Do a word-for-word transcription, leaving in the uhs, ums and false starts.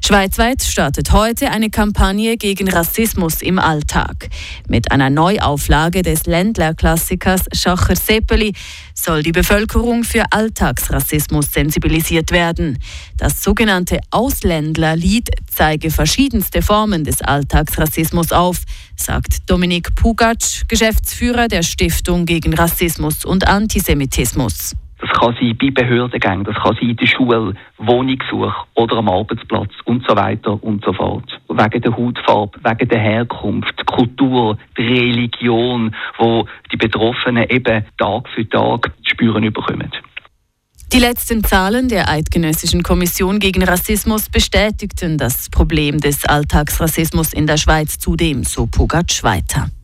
Schweizweit startet heute eine Kampagne gegen Rassismus im Alltag. Mit einer Neuauflage des Ländlerklassikers Schacher Seppeli soll die Bevölkerung für Alltagsrassismus sensibilisiert werden. Das sogenannte Ausländlerlied zeige verschiedenste Formen des Alltagsrassismus auf, sagt Dominik Pugatsch, Geschäftsführer der Stiftung gegen Rassismus und Antisemitismus. Das kann sein bei Behördengängen, das kann sein in der Schule, Wohnungssuche oder am Arbeitsplatz und so weiter und so fort. Wegen der Hautfarbe, wegen der Herkunft, die Kultur, die Religion, wo die Betroffenen eben Tag für Tag zu spüren bekommen. Die letzten Zahlen der Eidgenössischen Kommission gegen Rassismus bestätigten das Problem des Alltagsrassismus in der Schweiz zudem, so Pugatsch weiter.